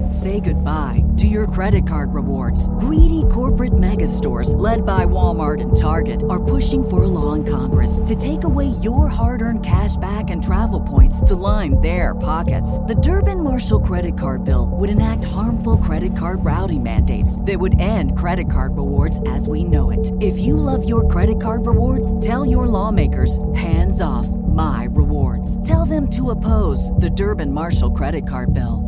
Say goodbye to your credit card rewards. Greedy corporate mega stores, led by Walmart and Target, are pushing for a law in Congress to take away your hard-earned cash back and travel points to line their pockets. The Durbin-Marshall credit card bill would enact harmful credit card routing mandates that would end credit card rewards as we know it. If you love your credit card rewards, tell your lawmakers, hands off my rewards. Tell them to oppose the Durbin-Marshall credit card bill.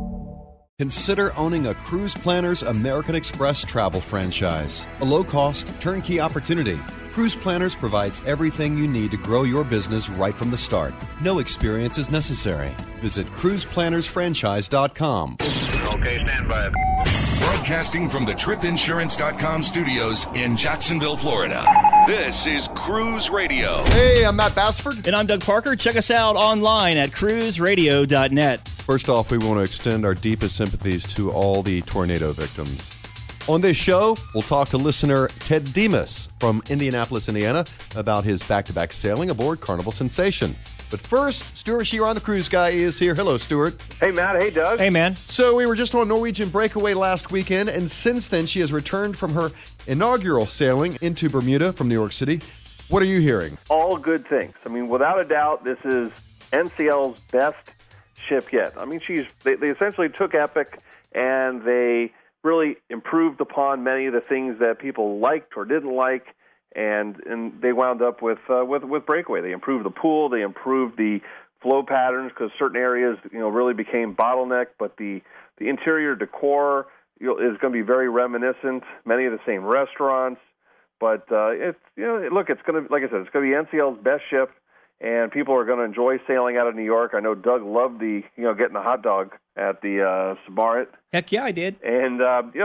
Consider owning a Cruise Planners American Express travel franchise. A low-cost, turnkey opportunity. Cruise Planners provides everything you need to grow your business right from the start. No experience is necessary. Visit cruiseplannersfranchise.com. Okay, stand by. Broadcasting from the TripInsurance.com studios in Jacksonville, Florida. This is Cruise Radio. Hey, I'm Matt Bassford. And I'm Doug Parker. Check us out online at cruiseradio.net. First off, we want to extend our deepest sympathies to all the tornado victims. On this show, we'll talk to listener Ted Demas from Indianapolis, Indiana, about his back-to-back sailing aboard Carnival Sensation. But first, Stuart Sheeran, the cruise guy, is here. Hello, Stuart. Hey, Matt. Hey, Doug. Hey, man. So we were just on Norwegian Breakaway last weekend, and since then she has returned from her inaugural sailing into Bermuda from New York City. What are you hearing? All good things. I mean, without a doubt, this is NCL's best ship yet. I mean, they essentially took Epic and they really improved upon many of the things that people liked or didn't like, and they wound up with Breakaway. They improved the pool, they improved the flow patterns because certain areas really became bottlenecked, but the interior decor is going to be very reminiscent. Many of the same restaurants, but it's going to, like I said, it's going to be NCL's best ship. And people are going to enjoy sailing out of New York. I know Doug loved getting the hot dog at the Sabarit. Heck yeah, I did. And,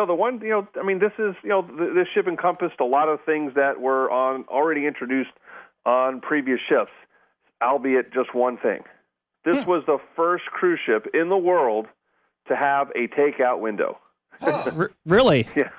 this ship encompassed a lot of things that were already introduced on previous ships, albeit just one thing. This was the first cruise ship in the world to have a takeout window. Really? Yeah.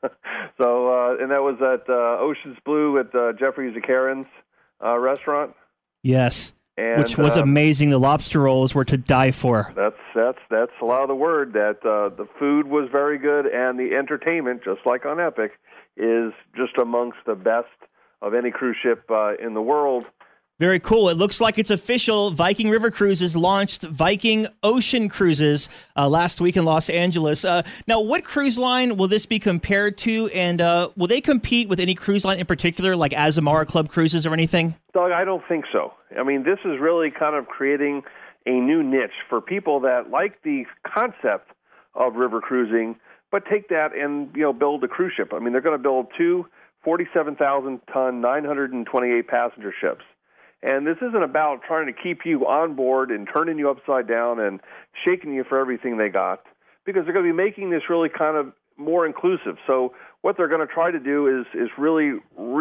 So, and that was at Ocean's Blue at Jeffrey Zakarin's restaurant. Yes, and, which was amazing. The lobster rolls were to die for. That's a lot of the word. That the food was very good, and the entertainment, just like on Epic, is just amongst the best of any cruise ship in the world. Very cool. It looks like it's official. Viking River Cruises launched Viking Ocean Cruises last week in Los Angeles. Now, what cruise line will this be compared to, and will they compete with any cruise line in particular, like Azamara Club Cruises or anything? Doug, I don't think so. I mean, this is really kind of creating a new niche for people that like the concept of river cruising, but take that and build a cruise ship. I mean, they're going to build two 47,000-ton, 928-passenger ships. And this isn't about trying to keep you on board and turning you upside down and shaking you for everything they got, because they're going to be making this really kind of more inclusive. So what they're going to try to do is really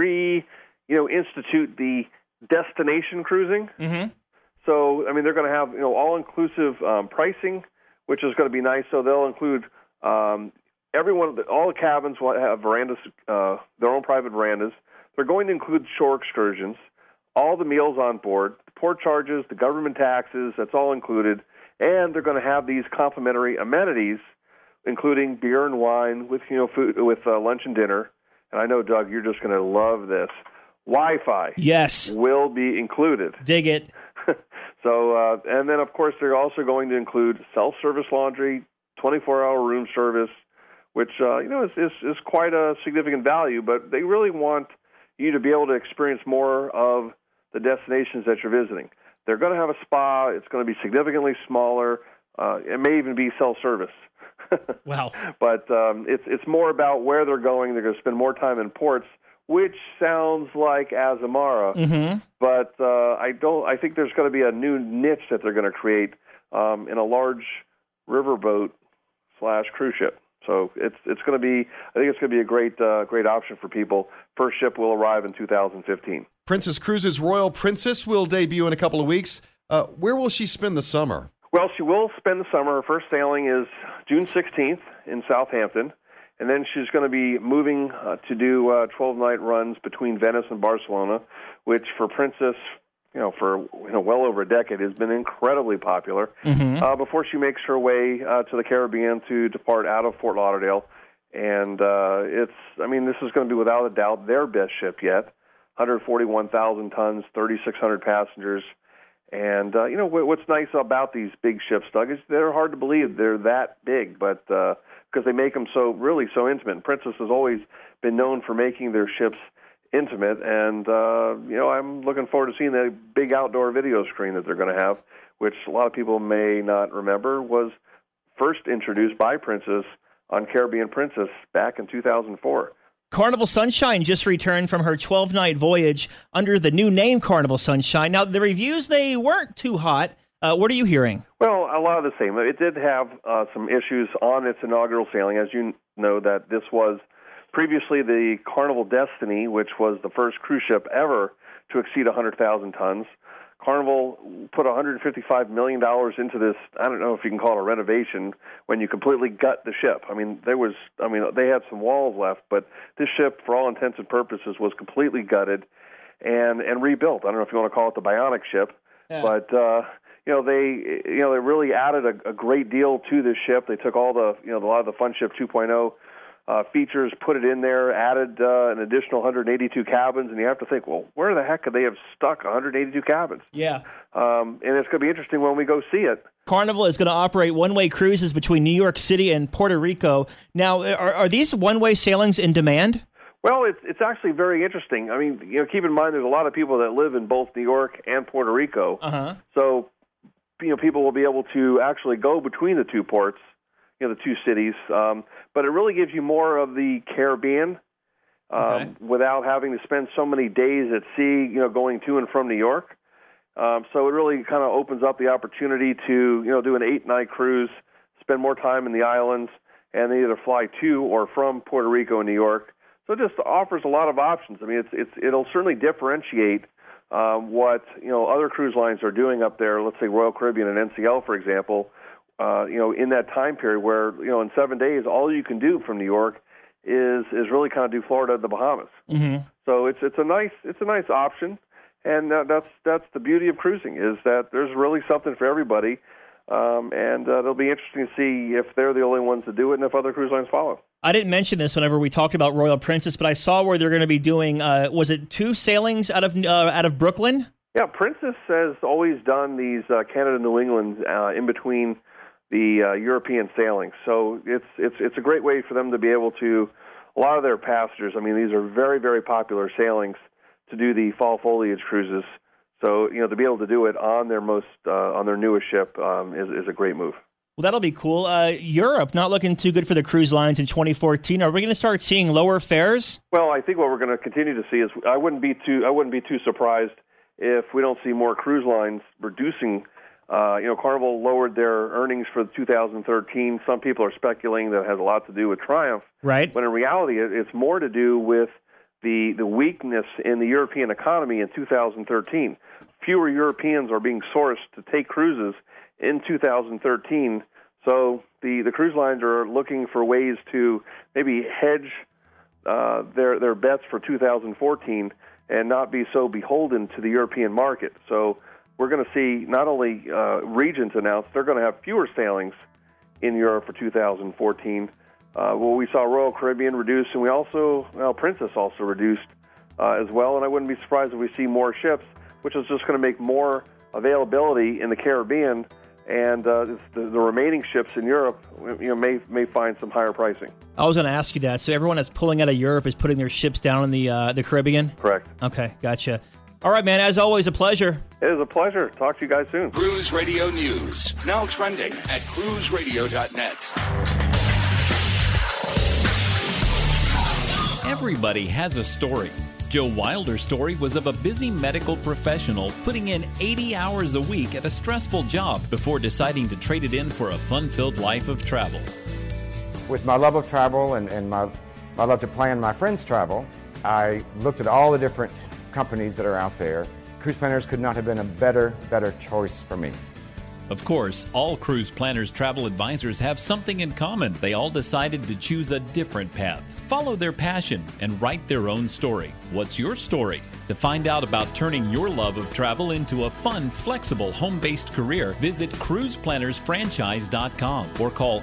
institute the destination cruising. Mm-hmm. So, I mean, they're going to have all-inclusive pricing, which is going to be nice. So they'll include all the cabins will have verandas, their own private verandas. They're going to include shore excursions. All the meals on board, the port charges, the government taxes, that's all included. And they're going to have these complimentary amenities, including beer and wine with food, with lunch and dinner. And I know, Doug, you're just going to love this. Wi-Fi, yes, will be included. Dig it. So, and then of course they're also going to include self-service laundry, 24-hour room service, which is quite a significant value. But they really want you to be able to experience more of the destinations that you're visiting. They're going to have a spa. It's going to be significantly smaller. It may even be self-service. Wow. But it's more about where they're going. They're going to spend more time in ports, which sounds like Azamara. Mm-hmm. But I think there's going to be a new niche that they're going to create in a large riverboat / cruise ship. So it's going to be, I think it's going to be a great option for people. First ship will arrive in 2015. Princess Cruises Royal Princess will debut in a couple of weeks. Where will she spend the summer? Well, she will spend the summer. Her first sailing is June 16th in Southampton, and then she's going to be moving to do 12-night runs between Venice and Barcelona, which for Princess for well over a decade, has been incredibly popular. Before she makes her way to the Caribbean to depart out of Fort Lauderdale, and this is going to be without a doubt their best ship yet. 141,000 tons, 3,600 passengers. And, what's nice about these big ships, Doug, is they're hard to believe they're that big, but because they make them so intimate. And Princess has always been known for making their ships intimate. And, I'm looking forward to seeing the big outdoor video screen that they're going to have, which a lot of people may not remember was first introduced by Princess on Caribbean Princess back in 2004. Carnival Sunshine just returned from her 12-night voyage under the new name Carnival Sunshine. Now, the reviews, they weren't too hot. What are you hearing? Well, a lot of the same. It did have some issues on its inaugural sailing. As you know, that this was previously the Carnival Destiny, which was the first cruise ship ever to exceed 100,000 tons. Carnival put $155 million into this. I don't know if you can call it a renovation when you completely gut the ship. They had some walls left, but this ship, for all intents and purposes, was completely gutted and rebuilt. I don't know if you want to call it the bionic ship, but they really added a great deal to this ship. They took all a lot of the Fun Ship 2.0 features, put it in there, added an additional 182 cabins, and you have to think, well, where the heck could they have stuck 182 cabins? Yeah. And it's going to be interesting when we go see it. Carnival is going to operate one-way cruises between New York City and Puerto Rico. Now, are these one-way sailings in demand? Well, it's actually very interesting. Keep in mind there's a lot of people that live in both New York and Puerto Rico. So, people will be able to actually go between the two ports, the two cities, but it really gives you more of the Caribbean without having to spend so many days at sea, going to and from New York. So it really kind of opens up the opportunity to, do an 8-night cruise, spend more time in the islands, and then either fly to or from Puerto Rico and New York. So it just offers a lot of options. It'll certainly differentiate what other cruise lines are doing up there. Let's say Royal Caribbean and NCL, for example. In that time period where, in 7 days, all you can do from New York is really kind of do Florida and the Bahamas. So it's a nice option, and that's the beauty of cruising, is that there's really something for everybody, and it'll be interesting to see if they're the only ones to do it and if other cruise lines follow. I didn't mention this whenever we talked about Royal Princess, but I saw where they're going to be doing, was it 2 sailings out of Brooklyn? Yeah, Princess has always done these Canada-New England in between the European sailings. So it's a great way for them to be able to, a lot of their passengers, these are very, very popular sailings to do the fall foliage cruises. So, to be able to do it on their on their newest ship is a great move. Well, that'll be cool. Europe, not looking too good for the cruise lines in 2014. Are we going to start seeing lower fares? Well, I think what we're going to continue to see is I wouldn't be too surprised if we don't see more cruise lines reducing. Carnival lowered their earnings for 2013. Some people are speculating that it has a lot to do with Triumph. Right. But in reality, it's more to do with the weakness in the European economy in 2013. Fewer Europeans are being sourced to take cruises in 2013. So the cruise lines are looking for ways to maybe hedge their bets for 2014 and not be so beholden to the European market. So we're going to see not only Regent announce they're going to have fewer sailings in Europe for 2014. We saw Royal Caribbean reduce, and Princess also reduced as well. And I wouldn't be surprised if we see more ships, which is just going to make more availability in the Caribbean, and the remaining ships in Europe, may find some higher pricing. I was going to ask you that. So everyone that's pulling out of Europe is putting their ships down in the Caribbean? Correct. Okay, gotcha. All right, man, as always, a pleasure. It is a pleasure. Talk to you guys soon. Cruise Radio News, now trending at cruiseradio.net. Everybody has a story. Joe Wilder's story was of a busy medical professional putting in 80 hours a week at a stressful job before deciding to trade it in for a fun-filled life of travel. With my love of travel and my love to plan my friends' travel, I looked at all the different companies that are out there. Cruise Planners could not have been a better choice for me. Of course, all Cruise Planners travel advisors have something in common. They all decided to choose a different path, follow their passion, and write their own story. What's your story? To find out about turning your love of travel into a fun, flexible, home-based career, visit cruiseplannersfranchise.com or call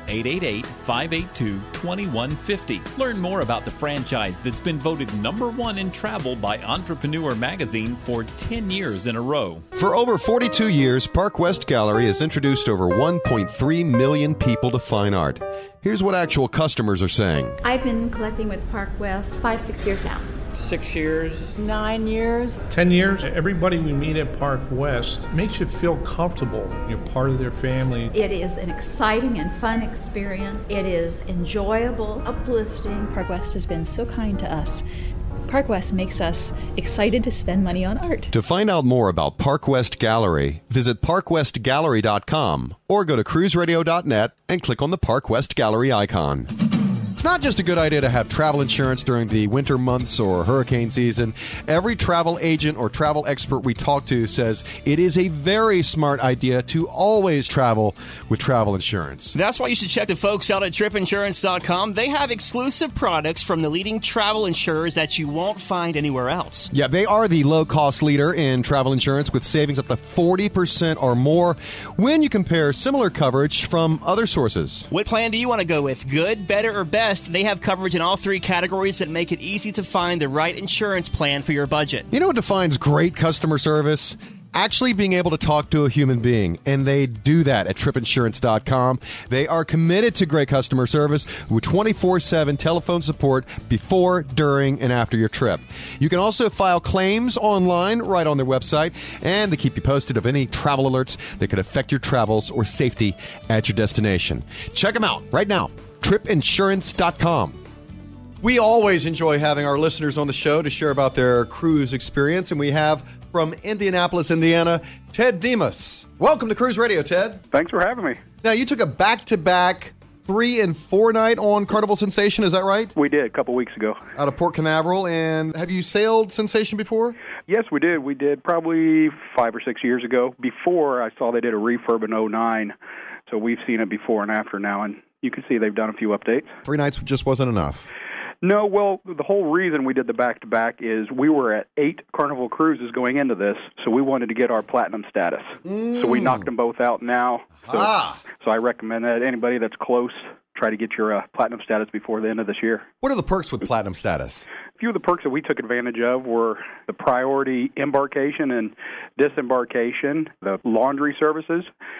888-582-2150. Learn more about the franchise that's been voted #1 in travel by Entrepreneur Magazine for 10 years in a row. For over 42 years, Park West Gallery has introduced over 1.3 million people to fine art. Here's what actual customers are saying. I've been collecting with Park West 5-6 years now. 6 years. 9 years. 10 years. Everybody we meet at Park West makes you feel comfortable. You're part of their family. It is an exciting and fun experience. It is enjoyable, uplifting. Park West has been so kind to us. Park West makes us excited to spend money on art. To find out more about Park West Gallery, visit parkwestgallery.com or go to cruiseradio.net and click on the Park West Gallery icon. It's not just a good idea to have travel insurance during the winter months or hurricane season. Every travel agent or travel expert we talk to says it is a very smart idea to always travel with travel insurance. That's why you should check the folks out at tripinsurance.com. They have exclusive products from the leading travel insurers that you won't find anywhere else. Yeah, they are the low-cost leader in travel insurance with savings up to 40% or more when you compare similar coverage from other sources. What plan do you want to go with? Good, better, or best? They have coverage in all 3 categories that make it easy to find the right insurance plan for your budget. You know what defines great customer service? Actually being able to talk to a human being, and they do that at tripinsurance.com. They are committed to great customer service with 24/7 telephone support before, during, and after your trip. You can also file claims online right on their website, and they keep you posted of any travel alerts that could affect your travels or safety at your destination. Check them out right now, tripinsurance.com. We always enjoy having our listeners on the show to share about their cruise experience, and we have from Indianapolis, Indiana, Ted Demas. Welcome to Cruise Radio, Ted. Thanks for having me. Now, you took a back-to-back 3 and 4 night on Carnival Sensation, is that right? We did a couple weeks ago. Out of Port Canaveral, and have you sailed Sensation before? Yes, we did. We did probably 5 or 6 years ago. Before, I saw they did a refurb in 2009, so we've seen it before and after now, and you can see they've done a few updates. 3 nights just wasn't enough. No, well, the whole reason we did the back-to-back is we were at 8 Carnival cruises going into this, so we wanted to get our platinum status. So we knocked them both out now. So I recommend that anybody that's close, try to get your platinum status before the end of this year. What are the perks with platinum status? A few of the perks that we took advantage of were the priority embarkation and disembarkation, the laundry services.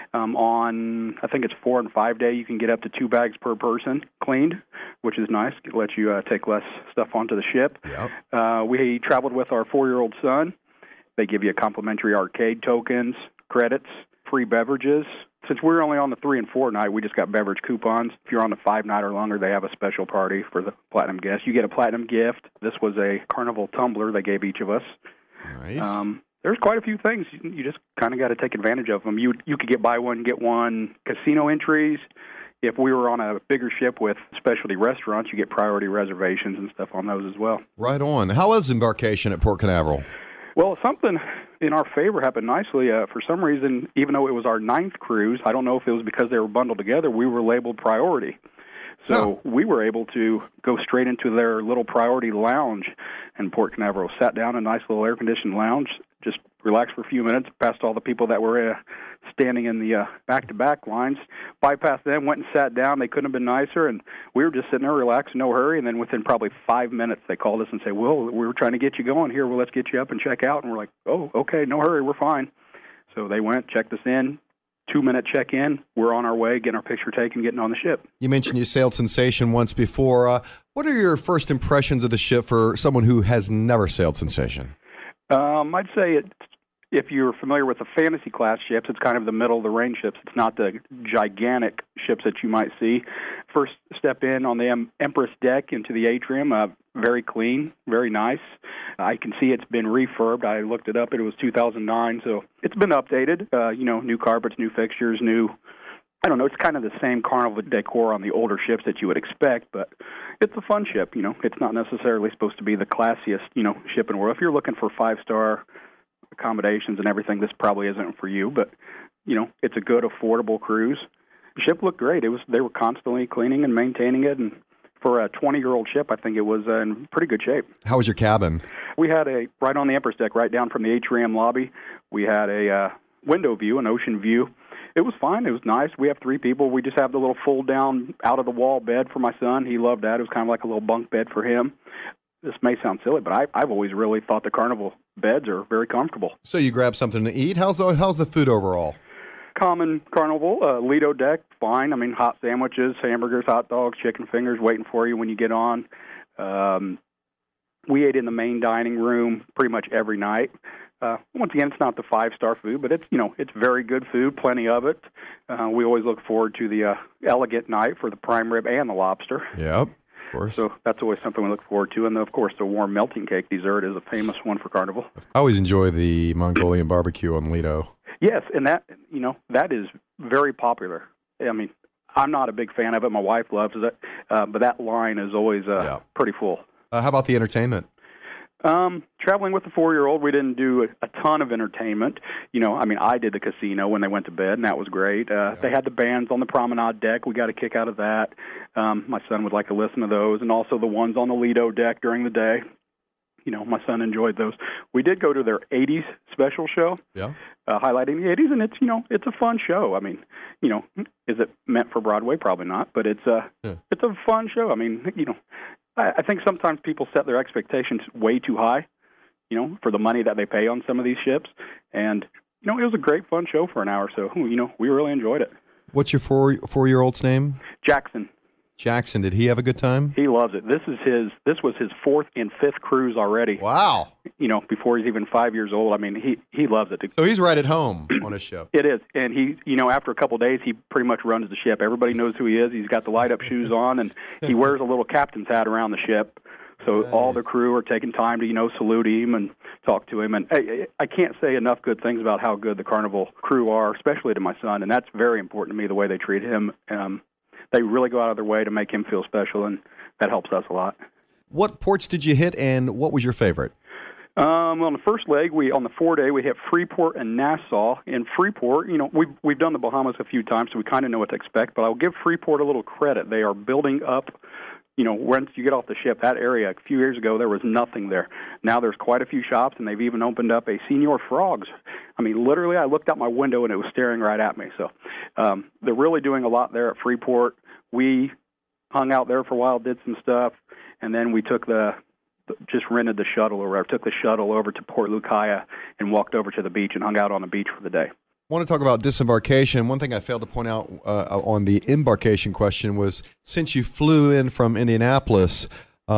On, I think it's 4 and 5 day, you can get up to 2 bags per person cleaned, which is nice. It lets you take less stuff onto the ship. Yep. We traveled with our 4-year-old son. They give you complimentary arcade tokens, credits, free beverages. Since we're only on the 3 and 4 night, we just got beverage coupons. If you're on the 5 night or longer, they have a special party for the platinum guests. You get a platinum gift. This was a Carnival tumbler they gave each of us. Nice. There's quite a few things. You just kind of got to take advantage of them. You could get buy one, get one. Casino entries. If we were on a bigger ship with specialty restaurants, you get priority reservations and stuff on those as well. Right on. How was embarkation at Port Canaveral? Well, something in our favor happened nicely. For some reason, even though it was our 9th cruise, I don't know if it was because they were bundled together, we were labeled priority. So we were able to go straight into their little priority lounge in Port Canaveral. Sat down in a nice little air-conditioned lounge, just relaxed for a few minutes, past all the people that were standing in the back-to-back lines, bypassed them, went and sat down. They couldn't have been nicer, and we were just sitting there relaxed, no hurry, and then within probably 5 minutes, they called us and said, well, we were trying to get you going here. Well, let's get you up and check out. And we're like, oh, okay, no hurry, we're fine. So they went, checked us in, 2-minute check-in. We're on our way, getting our picture taken, getting on the ship. You mentioned you sailed Sensation once before. What are your first impressions of the ship for someone who has never sailed Sensation? I'd say if you're familiar with the fantasy class ships, it's kind of the middle of the range ships. It's not the gigantic ships that you might see. First step in on the Empress deck into the atrium, very clean, very nice. I can see it's been refurbed. I looked it up. It was 2009, so it's been updated. New carpets, new fixtures, I don't know, it's kind of the same Carnival decor on the older ships that you would expect, but it's a fun ship, It's not necessarily supposed to be the classiest, ship in the world. If you're looking for 5-star accommodations and everything, this probably isn't for you, but it's a good, affordable cruise. The ship looked great. They were constantly cleaning and maintaining it, and for a 20-year-old ship, I think it was in pretty good shape. How was your cabin? We had right on the Empress deck, right down from the atrium lobby. We had a window view, an ocean view. It was fine. It was nice. We have 3 people. We just have the little fold-down, out-of-the-wall bed for my son. He loved that. It was kind of like a little bunk bed for him. This may sound silly, but I've always really thought the Carnival beds are very comfortable. So you grabbed something to eat. How's the food overall? Common Carnival, Lido deck, fine. I mean, hot sandwiches, hamburgers, hot dogs, chicken fingers waiting for you when you get on. We ate in the main dining room pretty much every night. Once again, it's not the 5-star food, but it's very good food, plenty of it. We always look forward to the elegant night for the prime rib and the lobster. Yep, of course. So that's always something we look forward to. And, of course, the warm melting cake dessert is a famous one for Carnival. I always enjoy the Mongolian barbecue on Lido. Yes, and that is very popular. I mean, I'm not a big fan of it. My wife loves it, but that line is always pretty full. How about the entertainment? Traveling with the 4-year-old, we didn't do a ton of entertainment. I did the casino when they went to bed, and that was great. They had the bands on the promenade deck. We got a kick out of that. My son would like to listen to those, and also the ones on the Lido deck during the day. My son enjoyed those. We did go to their 80s special show, highlighting the 80s, and it's a fun show. I mean, is it meant for Broadway? Probably not, but it's a fun show. I mean, I think sometimes people set their expectations way too high, for the money that they pay on some of these ships, and it was a great fun show for an hour. So we really enjoyed it. What's your 4-year-old's name? Jackson. Jackson, did he have a good time? He loves it. This was his 4th and 5th cruise already. Wow. Before he's even 5 years old. I mean, he loves it. So he's right at home on his ship. It is. And he, after a couple of days, he pretty much runs the ship. Everybody knows who he is. He's got the light-up shoes on, and he wears a little captain's hat around the ship. So all the crew are taking time to, salute him and talk to him. And I can't say enough good things about how good the Carnival crew are, especially to my son. And that's very important to me, the way they treat him. They really go out of their way to make him feel special, and that helps us a lot. What ports did you hit, and what was your favorite? On the first leg, on the 4-day, we hit Freeport and Nassau. In Freeport, we've done the Bahamas a few times, so we kind of know what to expect, but I'll give Freeport a little credit. They are building up. Once you get off the ship, that area, a few years ago, there was nothing there. Now there's quite a few shops, and they've even opened up a Señor Frogs. I mean, literally, I looked out my window, and it was staring right at me. So they're really doing a lot there at Freeport. We hung out there for a while, did some stuff, and then we took just rented the shuttle, or took the shuttle over to Port Lucaya and walked over to the beach and hung out on the beach for the day. I want to talk about disembarkation. One thing I failed to point out on the embarkation question was, since you flew in from Indianapolis,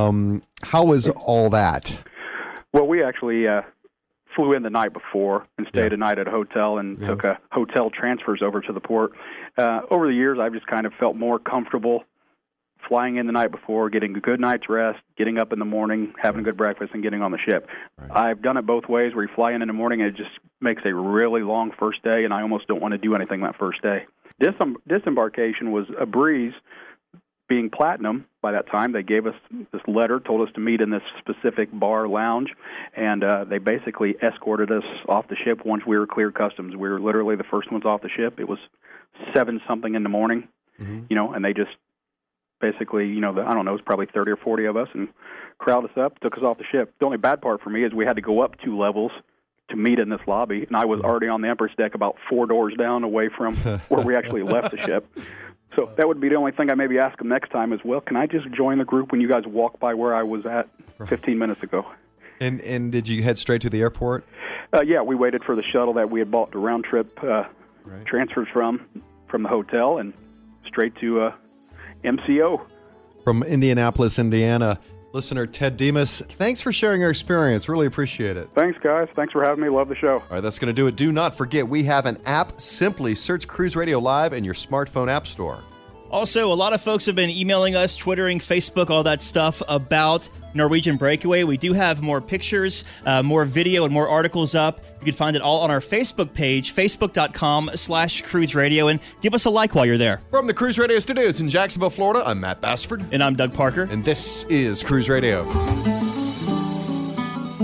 how was all that? Well, we actually flew in the night before and stayed a night at a hotel and took hotel transfers over to the port. Over the years, I've just kind of felt more comfortable flying in the night before, getting a good night's rest, getting up in the morning, having a good breakfast, and getting on the ship. Right. I've done it both ways, where you fly in the morning and it just makes a really long first day, and I almost don't want to do anything that first day. Disembarkation was a breeze. Being platinum by that time, they gave us this letter, told us to meet in this specific bar lounge, and they basically escorted us off the ship once we were clear customs. We were literally the first ones off the ship. It was 7-something in the morning, and they just basically, I don't know, it was probably 30 or 40 of us, and crowded us up, took us off the ship. The only bad part for me is we had to go up 2 levels to meet in this lobby, and I was already on the Empress deck about 4 doors down away from where we actually left the ship. So that would be the only thing I maybe ask them next time is, well, can I just join the group when you guys walk by where I was at 15 minutes ago? And did you head straight to the airport? Yeah, we waited for the shuttle that we had bought the round-trip transfers from the hotel, and straight to MCO. From Indianapolis, Indiana, listener Ted Demas, thanks for sharing your experience. Really appreciate it. Thanks, guys. Thanks for having me. Love the show. All right, that's going to do it. Do not forget, we have an app. Simply search Cruise Radio Live in your smartphone app store. Also, a lot of folks have been emailing us, Twittering, Facebook, all that stuff about Norwegian Breakaway. We do have more pictures, more video, and more articles up. You can find it all on our Facebook page, facebook.com/Cruise Radio, and give us a like while you're there. From the Cruise Radio Studios in Jacksonville, Florida, I'm Matt Bassford. And I'm Doug Parker. And this is Cruise Radio.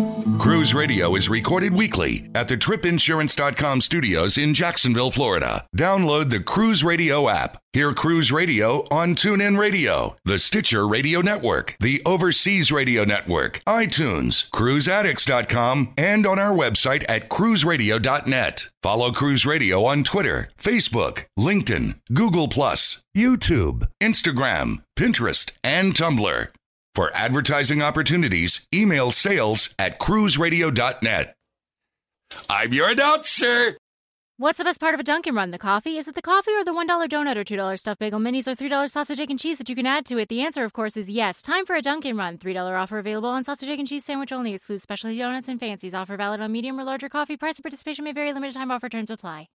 Cruise Radio is recorded weekly at the TripInsurance.com studios in Jacksonville, Florida. Download the Cruise Radio app. Hear Cruise Radio on TuneIn Radio, the Stitcher Radio Network, the Overseas Radio Network, iTunes, CruiseAddicts.com, and on our website at cruiseradio.net. Follow Cruise Radio on Twitter, Facebook, LinkedIn, Google+, YouTube, Instagram, Pinterest, and Tumblr. For advertising opportunities, email sales@cruiseradio.net. I'm your announcer. What's the best part of a Dunkin' Run? The coffee? Is it the coffee or the $1 donut or $2 stuffed bagel minis or $3 sausage, egg, and cheese that you can add to it? The answer, of course, is yes. Time for a Dunkin' Run. $3 offer available on sausage, egg, and cheese sandwich only. Excludes specialty donuts and fancies. Offer valid on medium or larger coffee. Price and participation may vary. Limited time offer. Terms apply.